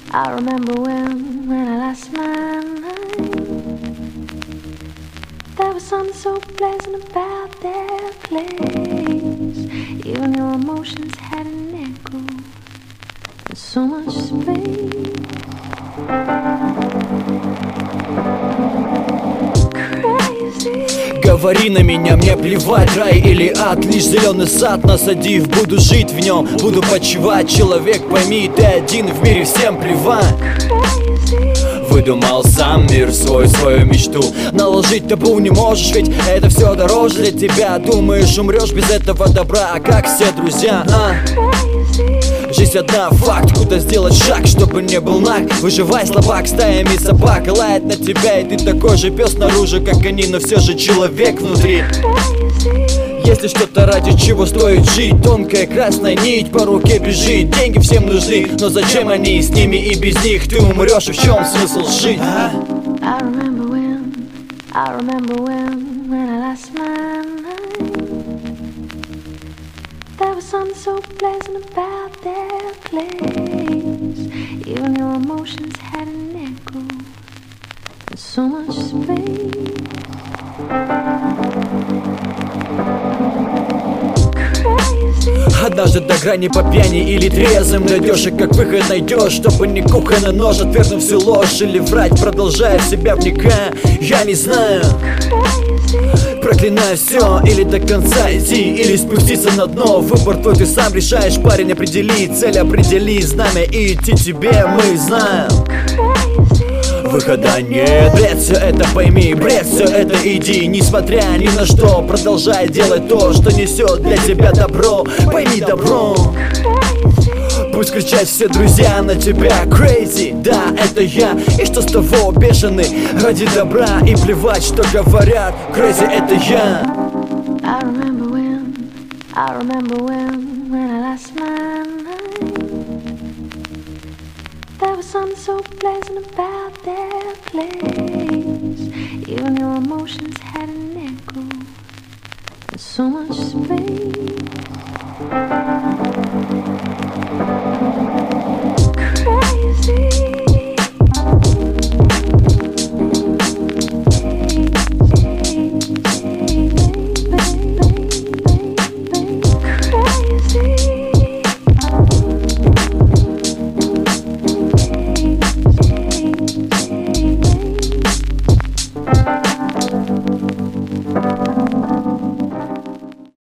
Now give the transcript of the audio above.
I remember when I lost my mind. There was something so pleasant about that place. Even your emotions had an echo and so much space. Говори на меня, мне плевать, рай или ад. Лишь зеленый сад насадив, буду жить в нем, буду почивать. Человек, пойми, ты один в мире, всем плевать. Выдумал сам мир свою мечту. Наложить табу не можешь, ведь это все дороже для тебя. Думаешь, умрешь без этого добра, а как все друзья, а? Жизнь одна, факт, куда сделать шаг, чтобы не был наг. Выживай, слабак, стаями собак лает на тебя, и ты такой же пес снаружи, как они, но все же человек внутри. Если что-то ради чего стоит жить, тонкая красная нить по руке бежит. Деньги всем нужны, но зачем они? С ними и без них ты умрешь, и в чем смысл жить? I remember when I lost my mind. There was something so pleasant about that place. Even your emotions had an echo and so much space. Однажды до грани по пьяни или трезвым дойдешь, и как выход найдешь, чтобы не кухонный нож, отвергнув всю ложь или врать, продолжая в себя вникая. Я не знаю, проклинаю все, или до конца идти, или спуститься на дно. Выбор твой, ты сам решаешь, парень, определи цель, определи знамя, и идти тебе мы знаем. Выхода нет, бред все это пойми, бред все это иди. Несмотря ни на что, продолжай делать то, что несет для тебя добро. Пойми добро. Пусть кричат все друзья на тебя crazy, да, это я. И что с того, бешеный ради добра, и плевать, что говорят, crazy, это я. I remember when I lost my mind. There was something so pleasant about that place. Even your emotions had an echo and so much space.